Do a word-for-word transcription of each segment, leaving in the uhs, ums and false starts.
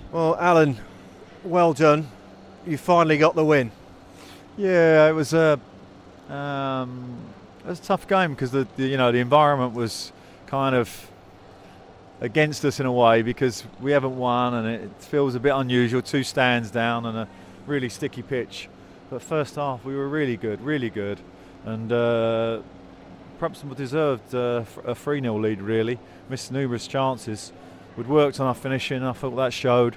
Well, Alan, well done. You finally got the win. Yeah, it was a um, it was a tough game because the, the you know the environment was kind of against us in a way because we haven't won and it feels a bit unusual. Two stands down and a really sticky pitch. But first half we were really good, really good, and uh, perhaps deserved uh, a three nil lead. Really missed numerous chances. We'd worked on our finishing. I thought that showed.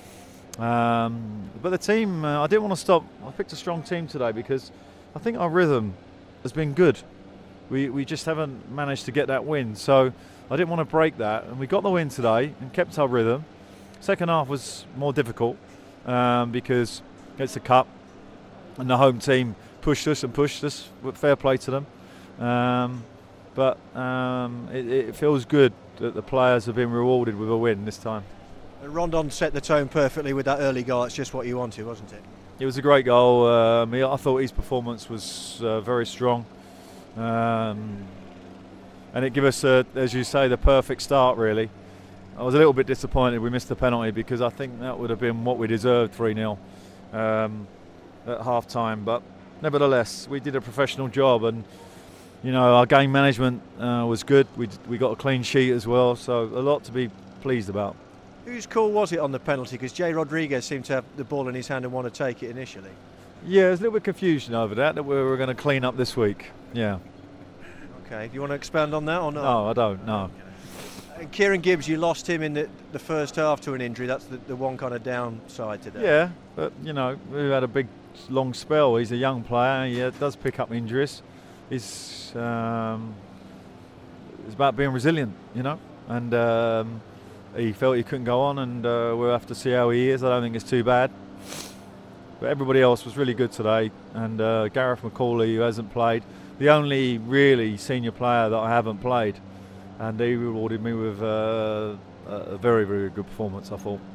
Um, but the team, uh, I didn't want to stop. I picked a strong team today because I think our rhythm has been good. We we just haven't managed to get that win. So I didn't want to break that, and we got the win today and kept our rhythm. Second half was more difficult um, because it's a cup, and the home team pushed us and pushed us. With fair play to them, um, but um, it, it feels good that the players have been rewarded with a win this time. And Rondon set the tone perfectly with that early goal. It's just what you wanted, wasn't it? It was a great goal. Um, I thought his performance was uh, very strong, um, and it gave us, a, as you say, the perfect start. Really, I was a little bit disappointed we missed the penalty because I think that would have been what we deserved, three nil um, at half time. But nevertheless, we did a professional job, and you know our game management uh, was good. We we got a clean sheet as well, so a lot to be pleased about. Whose call was it on the penalty? Because Jay Rodriguez seemed to have the ball in his hand and want to take it initially. Yeah, there's a little bit of confusion over that that we were going to clean up this week. Yeah. Okay, do you want to expand on that or not? No, I don't. No. And Kieran Gibbs, you lost him in the, the first half to an injury. That's the, the one kind of downside today. Yeah, but you know we've had a big long spell. He's a young player. He uh, does pick up injuries. He's um, it's about being resilient, you know, and. Um, He felt he couldn't go on, and uh, we'll have to see how he is. I don't think it's too bad. But everybody else was really good today, and uh, Gareth McCauley, who hasn't played, the only really senior player that I haven't played, and he rewarded me with uh, a very, very good performance, I thought.